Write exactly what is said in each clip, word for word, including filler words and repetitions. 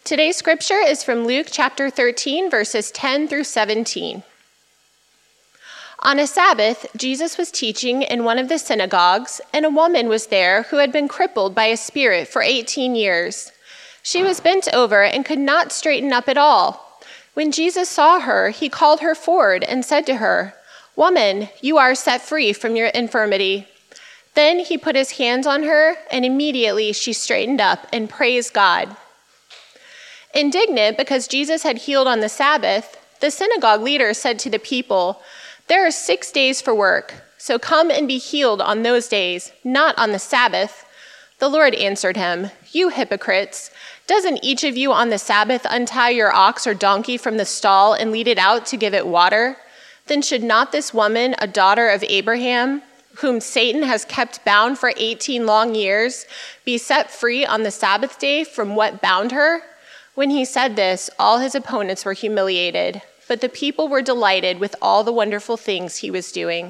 Today's scripture is from Luke chapter thirteen, verses ten through seventeen. On a Sabbath, Jesus was teaching in one of the synagogues, and a woman was there who had been crippled by a spirit for eighteen years. She was bent over and could not straighten up at all. When Jesus saw her, he called her forward and said to her, "Woman, you are set free from your infirmity." Then he put his hands on her, and immediately she straightened up and praised God. Indignant because Jesus had healed on the Sabbath, the synagogue leader said to the people, "There are six days for work, so come and be healed on those days, not on the Sabbath." The Lord answered him, "You hypocrites, doesn't each of you on the Sabbath untie your ox or donkey from the stall and lead it out to give it water? Then should not this woman, a daughter of Abraham, whom Satan has kept bound for eighteen long years, be set free on the Sabbath day from what bound her?" When he said this, all his opponents were humiliated, but the people were delighted with all the wonderful things he was doing.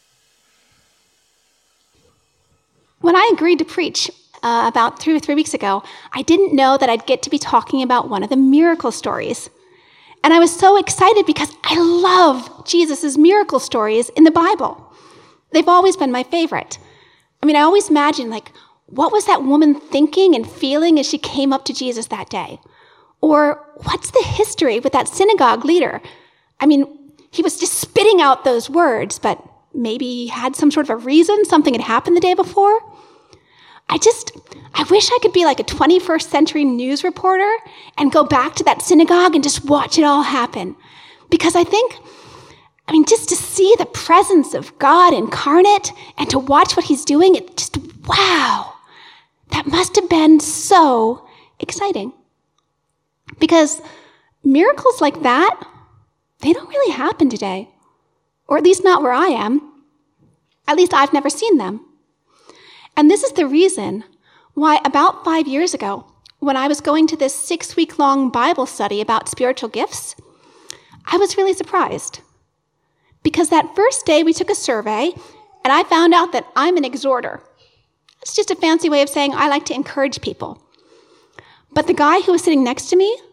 When I agreed to preach uh, about two or three weeks ago, I didn't know that I'd get to be talking about one of the miracle stories. And I was so excited because I love Jesus' miracle stories in the Bible. They've always been my favorite. I mean, I always imagine, like, what was that woman thinking and feeling as she came up to Jesus that day? Or what's the history with that synagogue leader? I mean, he was just spitting out those words, but maybe he had some sort of a reason, something had happened the day before. I just, I wish I could be like a twenty-first century news reporter and go back to that synagogue and just watch it all happen. Because I think, I mean, just to see the presence of God incarnate and to watch what he's doing, it just, wow, that must have been so exciting. Because miracles like that, they don't really happen today. Or at least not where I am. At least I've never seen them. And this is the reason why about five years ago, when I was going to this six-week-long Bible study about spiritual gifts, I was really surprised. Because that first day we took a survey, and I found out that I'm an exhorter. It's just a fancy way of saying I like to encourage people. But the guy who was sitting next to me,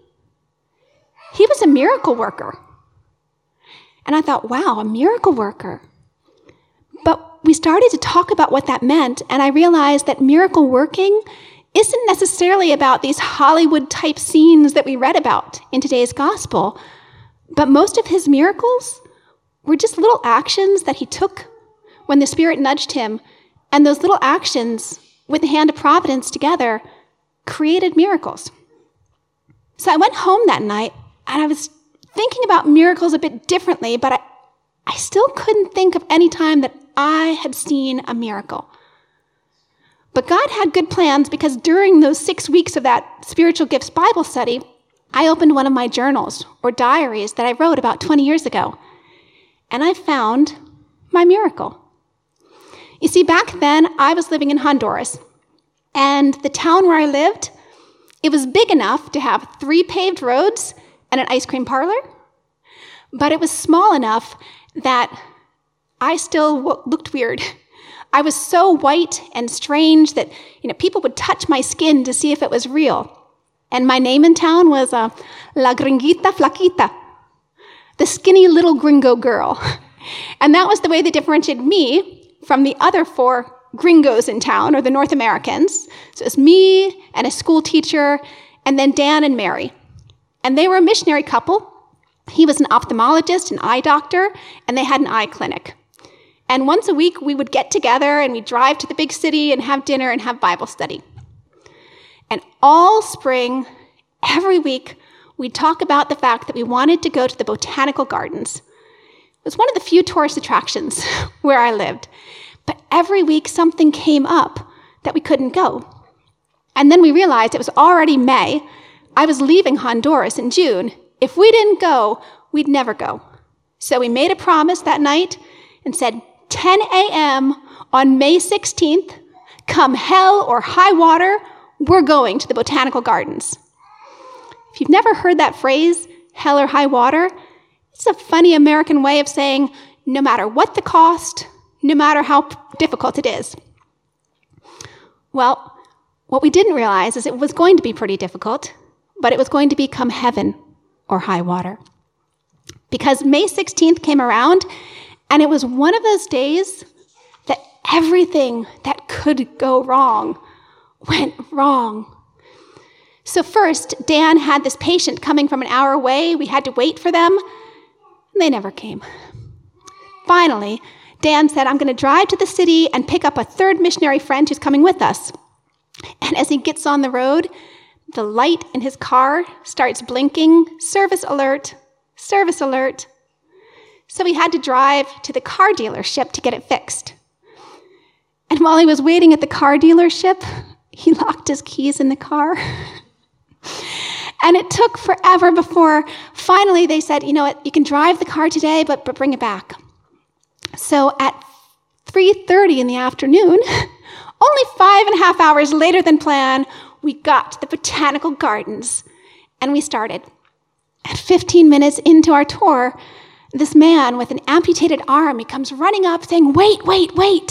he was a miracle worker. And I thought, wow, a miracle worker. But we started to talk about what that meant, and I realized that miracle working isn't necessarily about these Hollywood-type scenes that we read about in today's gospel, but most of his miracles were just little actions that he took when the Spirit nudged him, and those little actions, with the hand of providence together, created miracles. So I went home that night, and I was thinking about miracles a bit differently, but I, I still couldn't think of any time that I had seen a miracle. But God had good plans, because during those six weeks of that Spiritual Gifts Bible study, I opened one of my journals or diaries that I wrote about twenty years ago, and I found my miracle. You see, back then, I was living in Honduras, and the town where I lived, it was big enough to have three paved roads and an ice cream parlor, but it was small enough that I still w- looked weird. I was so white and strange that, you know, people would touch my skin to see if it was real. And my name in town was uh, La Gringuita Flaquita, the skinny little gringo girl. And that was the way they differentiated me from the other four gringos in town, or the North Americans. So it was me and a school teacher, and then Dan and Mary. And they were a missionary couple. He was an ophthalmologist, an eye doctor, and they had an eye clinic. And once a week, we would get together and we'd drive to the big city and have dinner and have Bible study. And all spring, every week, we'd talk about the fact that we wanted to go to the botanical gardens. It was one of the few tourist attractions where I lived. But every week, something came up that we couldn't go. And then we realized it was already May. I was leaving Honduras in June. If we didn't go, we'd never go. So we made a promise that night and said, ten a.m. on May sixteenth, come hell or high water, we're going to the botanical gardens. If you've never heard that phrase, hell or high water, it's a funny American way of saying no matter what the cost, no matter how difficult it is. Well, what we didn't realize is it was going to be pretty difficult, but it was going to become heaven or high water. Because May sixteenth came around, and it was one of those days that everything that could go wrong went wrong. So first, Dan had this patient coming from an hour away. We had to wait for them, and they never came. Finally, Dan said, I'm going to drive to the city and pick up a third missionary friend who's coming with us. And as he gets on the road, the light in his car starts blinking, service alert, service alert. So he had to drive to the car dealership to get it fixed. And while he was waiting at the car dealership, he locked his keys in the car. And it took forever before finally they said, you know what, you can drive the car today, but, but bring it back. So at three thirty in the afternoon, only five and a half hours later than planned, we got to the botanical gardens and we started. At fifteen minutes into our tour, this man with an amputated arm, he comes running up saying, wait, wait, wait.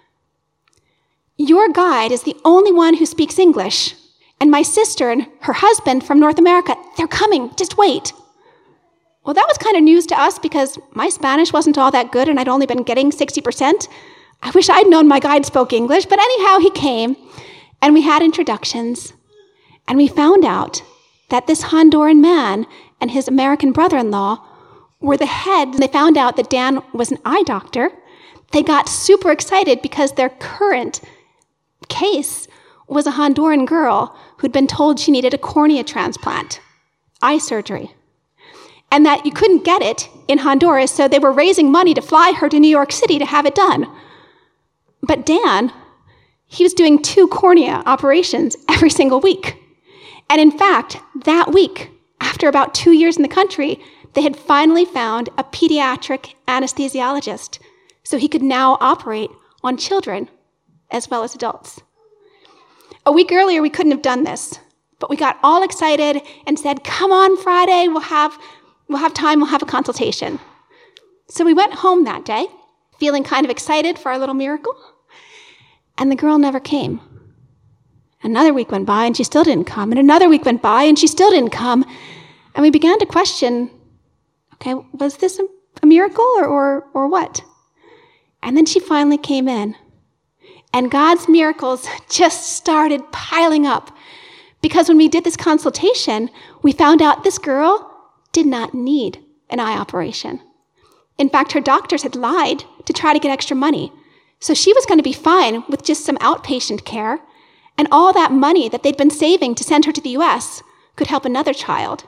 Your guide is the only one who speaks English. And my sister and her husband from North America, they're coming, just wait. Well, that was kind of news to us because my Spanish wasn't all that good and I'd only been getting sixty percent. I wish I'd known my guide spoke English, but anyhow, he came and we had introductions and we found out that this Honduran man and his American brother-in-law were the head. They found out that Dan was an eye doctor. They got super excited because their current case was a Honduran girl who'd been told she needed a cornea transplant, eye surgery, and that you couldn't get it in Honduras, so they were raising money to fly her to New York City to have it done. But Dan, he was doing two cornea operations every single week. And in fact, that week, after about two years in the country, they had finally found a pediatric anesthesiologist, so he could now operate on children as well as adults. A week earlier, we couldn't have done this, but we got all excited and said, come on Friday, we'll have, we'll have time, we'll have a consultation. So we went home that day, feeling kind of excited for our little miracle, and the girl never came. Another week went by and she still didn't come, and another week went by and she still didn't come, and we began to question, okay, was this a, a miracle or, or, or what? And then she finally came in. And God's miracles just started piling up. Because when we did this consultation, we found out this girl did not need an eye operation. In fact, her doctors had lied to try to get extra money. So she was going to be fine with just some outpatient care, and all that money that they'd been saving to send her to the U S could help another child.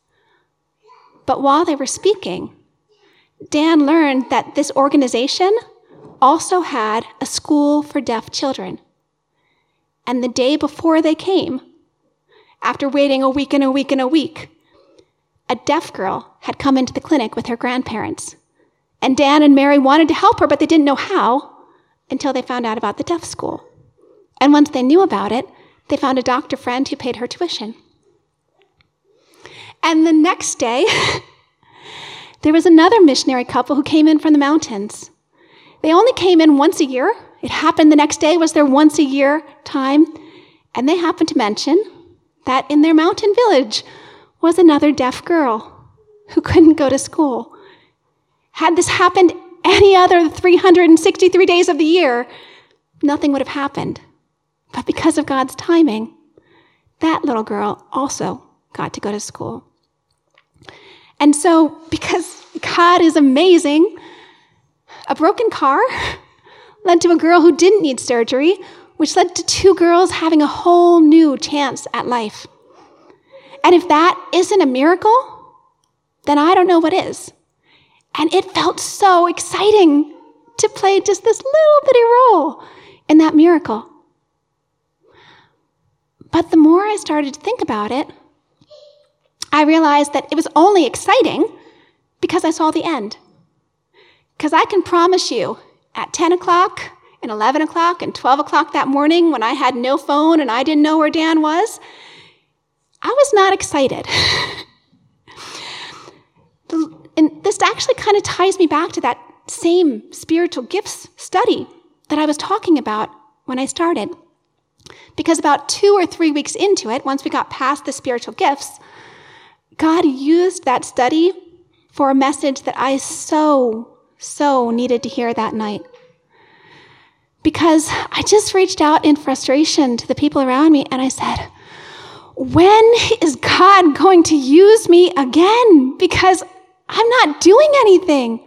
But while they were speaking, Dan learned that this organization also had a school for deaf children. And the day before they came, after waiting a week and a week and a week, a deaf girl had come into the clinic with her grandparents. And Dan and Mary wanted to help her, but they didn't know how until they found out about the deaf school. And once they knew about it, they found a doctor friend who paid her tuition. And the next day, there was another missionary couple who came in from the mountains. They only came in once a year. It happened the next day was their once a year time. And they happened to mention that in their mountain village was another deaf girl who couldn't go to school. Had this happened any other three hundred sixty-three days of the year, nothing would have happened. But because of God's timing, that little girl also got to go to school. And so, because God is amazing, a broken car led to a girl who didn't need surgery, which led to two girls having a whole new chance at life. And if that isn't a miracle, then I don't know what is. And it felt so exciting to play just this little bitty role in that miracle. But the more I started to think about it, I realized that it was only exciting because I saw the end. Because I can promise you, at ten o'clock and eleven o'clock and twelve o'clock that morning when I had no phone and I didn't know where Dan was, I was not excited. And this actually kind of ties me back to that same spiritual gifts study that I was talking about when I started. Because about two or three weeks into it, once we got past the spiritual gifts, God used that study for a message that I so, so needed to hear that night. Because I just reached out in frustration to the people around me and I said, when is God going to use me again? Because I'm not doing anything.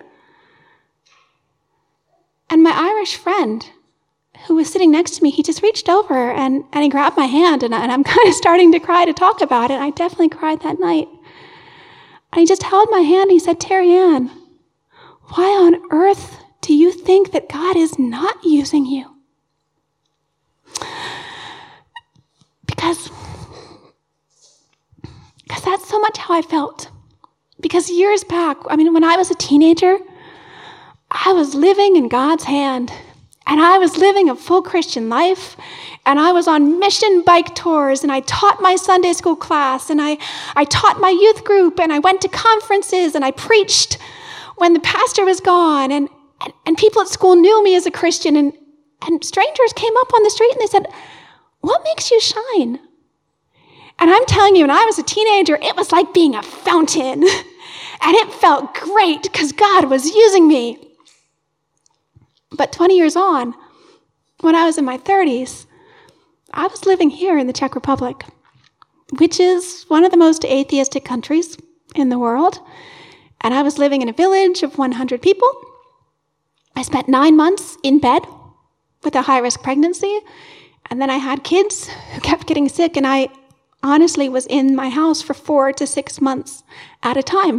And my Irish friend who was sitting next to me, he just reached over and, and he grabbed my hand and, I, and I'm kind of starting to cry to talk about it. I definitely cried that night. And he just held my hand and he said, Terry Ann, why on earth do you think that God is not using you? Because, because that's so much how I felt. Because years back, I mean, when I was a teenager, I was living in God's hand. And I was living a full Christian life. And I was on mission bike tours. And I taught my Sunday school class. And I, I taught my youth group. And I went to conferences. And I preached when the pastor was gone. And, and, and people at school knew me as a Christian. And, and strangers came up on the street and they said, what makes you shine? And I'm telling you, when I was a teenager, it was like being a fountain. And it felt great because God was using me. But twenty years on, when I was in my thirties, I was living here in the Czech Republic, which is one of the most atheistic countries in the world. And I was living in a village of one hundred people. I spent nine months in bed with a high-risk pregnancy. And then I had kids who kept getting sick. And I honestly was in my house for four to six months at a time.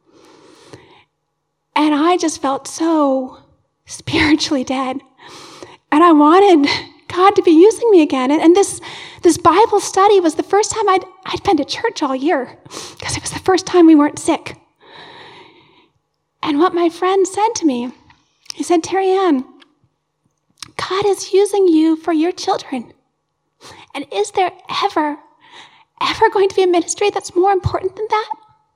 And I just felt so spiritually dead. And I wanted God to be using me again. And, and this, this Bible study was the first time I'd, I'd been to church all year because it was the first time we weren't sick. And what my friend said to me, he said, Terry Ann, God is using you for your children. And is there ever, ever going to be a ministry that's more important than that?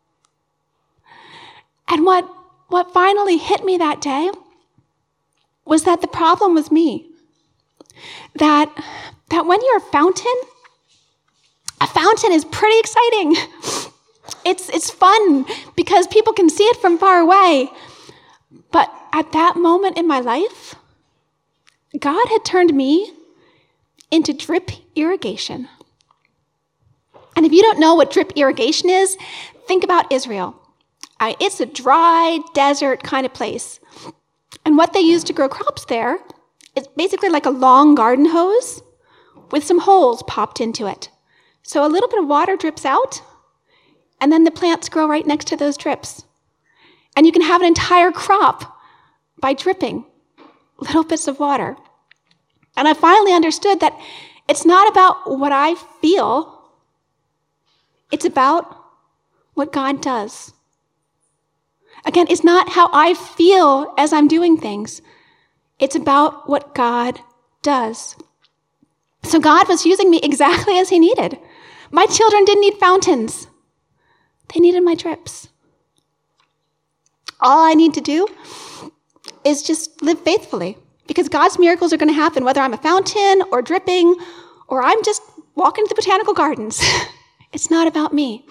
And what, what finally hit me that day was that the problem was me. That, that when you're a fountain, a fountain is pretty exciting. It's, it's fun because people can see it from far away. But at that moment in my life, God had turned me into drip irrigation. And if you don't know what drip irrigation is, think about Israel. I, it's a dry desert kind of place. And what they use to grow crops there is basically like a long garden hose with some holes popped into it. So a little bit of water drips out, and then the plants grow right next to those drips. And you can have an entire crop by dripping little bits of water. And I finally understood that it's not about what I feel, it's about what God does. Again, it's not how I feel as I'm doing things. It's about what God does. So God was using me exactly as he needed. My children didn't need fountains. They needed my drips. All I need to do is just live faithfully because God's miracles are going to happen whether I'm a fountain or dripping or I'm just walking to the botanical gardens. It's not about me.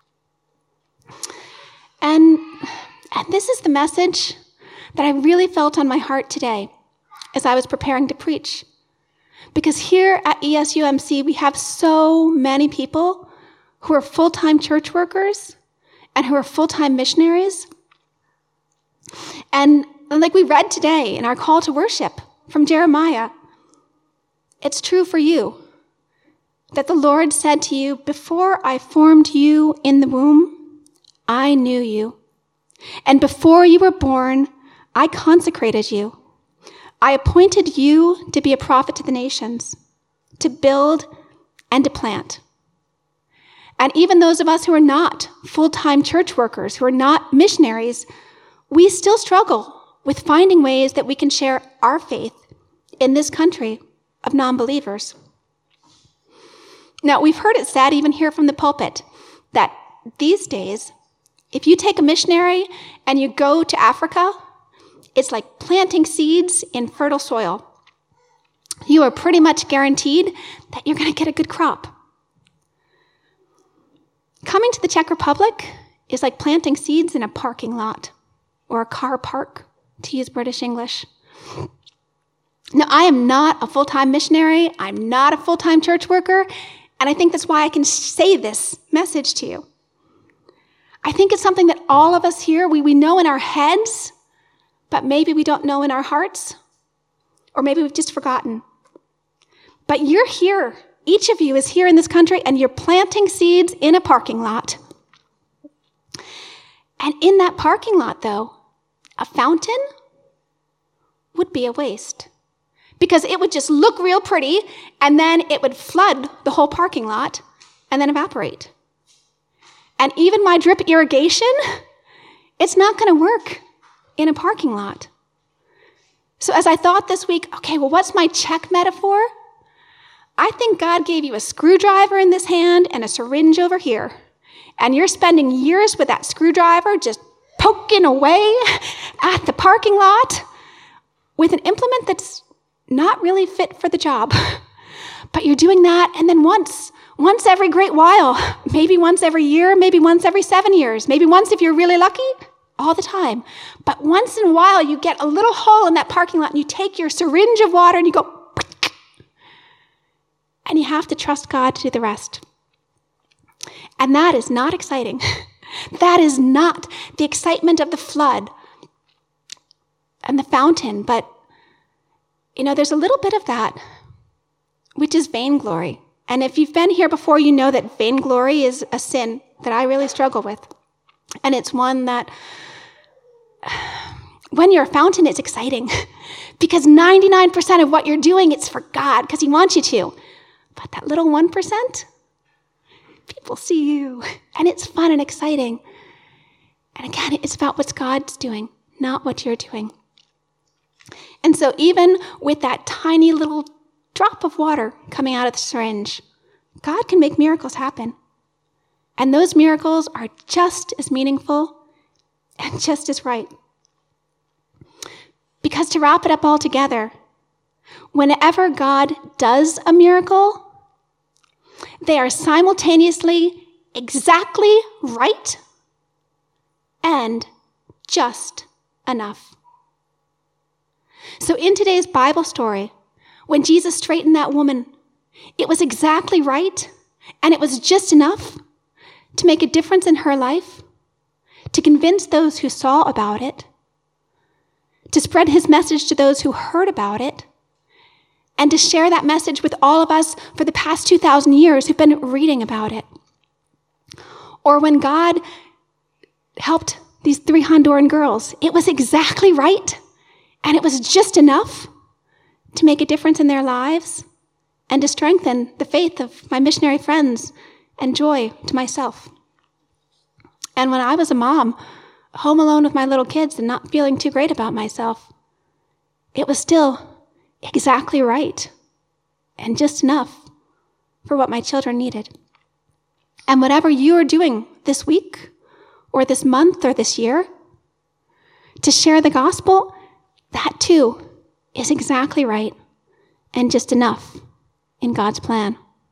And And this is the message that I really felt on my heart today as I was preparing to preach. Because here at E S U M C, we have so many people who are full-time church workers and who are full-time missionaries. And like we read today in our call to worship from Jeremiah, it's true for you that the Lord said to you, before I formed you in the womb, I knew you. And before you were born, I consecrated you. I appointed you to be a prophet to the nations, to build and to plant. And even those of us who are not full-time church workers, who are not missionaries, we still struggle with finding ways that we can share our faith in this country of non-believers. Now, we've heard it said, even here from the pulpit, that these days, if you take a missionary and you go to Africa, it's like planting seeds in fertile soil. you are pretty much guaranteed that you're going to get a good crop. Coming to the Czech Republic is like planting seeds in a parking lot or a car park, to use British English. Now, I am not a full-time missionary. I'm not a full-time church worker, and I think that's why I can say this message to you. I think it's something that all of us here, we, we know in our heads, but maybe we don't know in our hearts, or maybe we've just forgotten. But you're here. Each of you is here in this country, and you're planting seeds in a parking lot. And in that parking lot, though, a fountain would be a waste, because it would just look real pretty, and then it would flood the whole parking lot and then evaporate. And even my drip irrigation, it's not going to work in a parking lot. So as I thought this week, okay, well, what's my Czech metaphor? I think God gave you a screwdriver in this hand and a syringe over here. And you're spending years with that screwdriver just poking away at the parking lot with an implement that's not really fit for the job. But you're doing that, and then once, once every great while, maybe once every year, maybe once every seven years, maybe once if you're really lucky, all the time. But once in a while, you get a little hole in that parking lot, and you take your syringe of water, and you go, and you have to trust God to do the rest. And that is not exciting. That is not the excitement of the flood and the fountain. But, you know, there's a little bit of that, which is vainglory. And if you've been here before, you know that vainglory is a sin that I really struggle with. And it's one that, when you're a fountain, it's exciting. Because ninety-nine percent of what you're doing, it's for God, because he wants you to. But that little one percent, people see you, and it's fun and exciting. And again, it's about what God's doing, not what you're doing. And so even with that tiny little drop of water coming out of the syringe, God can make miracles happen. And those miracles are just as meaningful and just as right. Because to wrap it up all together, whenever God does a miracle, they are simultaneously exactly right and just enough. So in today's Bible story, when Jesus straightened that woman, it was exactly right and it was just enough to make a difference in her life, to convince those who saw about it, to spread his message to those who heard about it, and to share that message with all of us for the past two thousand years who've been reading about it. Or when God helped these three Honduran girls, it was exactly right, and it was just enough to make a difference in their lives and to strengthen the faith of my missionary friends and joy to myself. And when I was a mom, home alone with my little kids and not feeling too great about myself, it was still exactly right and just enough for what my children needed. And whatever you are doing this week or this month or this year to share the gospel, that too is exactly right and just enough in God's plan.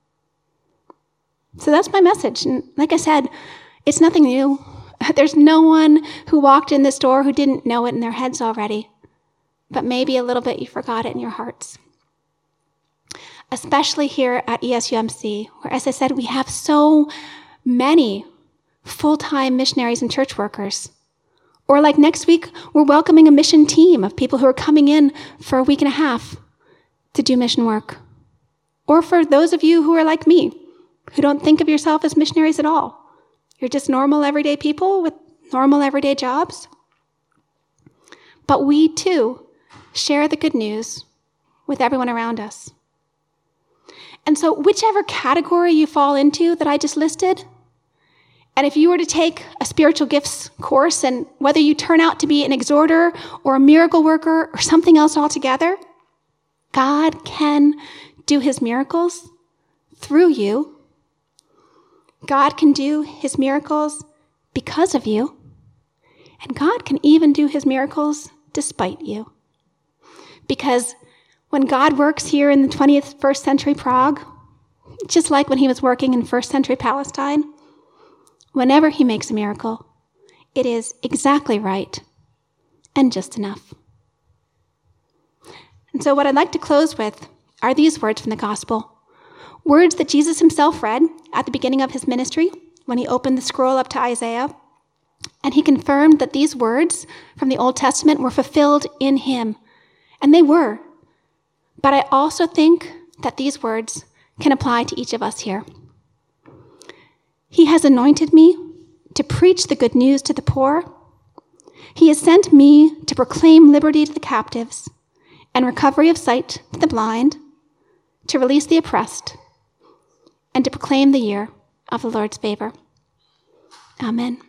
So that's my message. And like I said, it's nothing new. There's no one who walked in this door who didn't know it in their heads already. But maybe a little bit you forgot it in your hearts. Especially here at E S U M C, where, as I said, we have so many full-time missionaries and church workers. Or like next week, we're welcoming a mission team of people who are coming in for a week and a half to do mission work. Or for those of you who are like me, who don't think of yourself as missionaries at all. You're just normal, everyday people with normal, everyday jobs. But we, too, share the good news with everyone around us. And so whichever category you fall into that I just listed, and if you were to take a spiritual gifts course, and whether you turn out to be an exhorter or a miracle worker or something else altogether, God can do his miracles through you. God can do his miracles because of you. And God can even do his miracles despite you. Because when God works here in the twentieth, first century Prague, just like when he was working in first century Palestine, whenever he makes a miracle, it is exactly right and just enough. And so what I'd like to close with are these words from the gospel, words that Jesus himself read at the beginning of his ministry when he opened the scroll up to Isaiah, and he confirmed that these words from the Old Testament were fulfilled in him, and they were. But I also think that these words can apply to each of us here. He has anointed me to preach the good news to the poor. He has sent me to proclaim liberty to the captives and recovery of sight to the blind, to release the oppressed, and to proclaim the year of the Lord's favor. Amen.